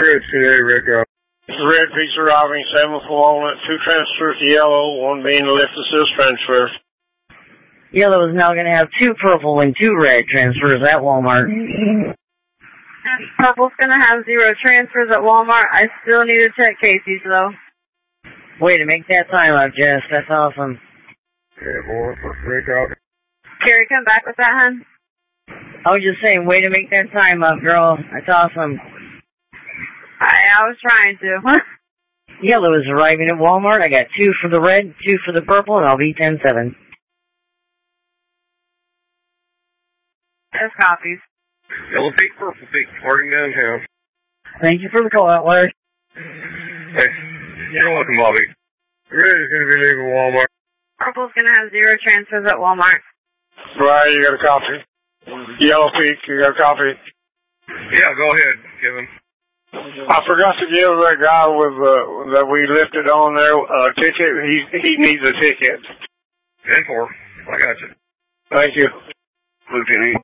Red today, Rick. Red Peaks arriving, 7 for Walnut, 2 transfers to yellow, 1 being the lift assist transfer. Yellow is now going to have 2 purple and 2 red transfers at Walmart. Purple's going to have 0 transfers at Walmart. I still need to check Casey's, though. Way to make that time up, Jess. That's awesome. Yeah, boy, Rick out. Carrie, come back with that, hon. I was just saying, way to make that time up, girl. That's awesome. I was trying to. Yellow is arriving at Walmart. I got 2 for the red, 2 for the purple, and I'll be 10-7. There's copies. Yellow Peak, Purple Peak, parting downtown. Thank you for the call out, Larry. Hey, you're welcome, Bobby. Red is going to be leaving Walmart. Purple's going to have 0 transfers at Walmart. Right, you got a copy. Yellow Peak, you got a copy. Yeah, go ahead, Kevin. I forgot to give that guy with that we lifted on there a ticket. He needs a ticket. 10-4. I got you. Thank you. Lieutenant.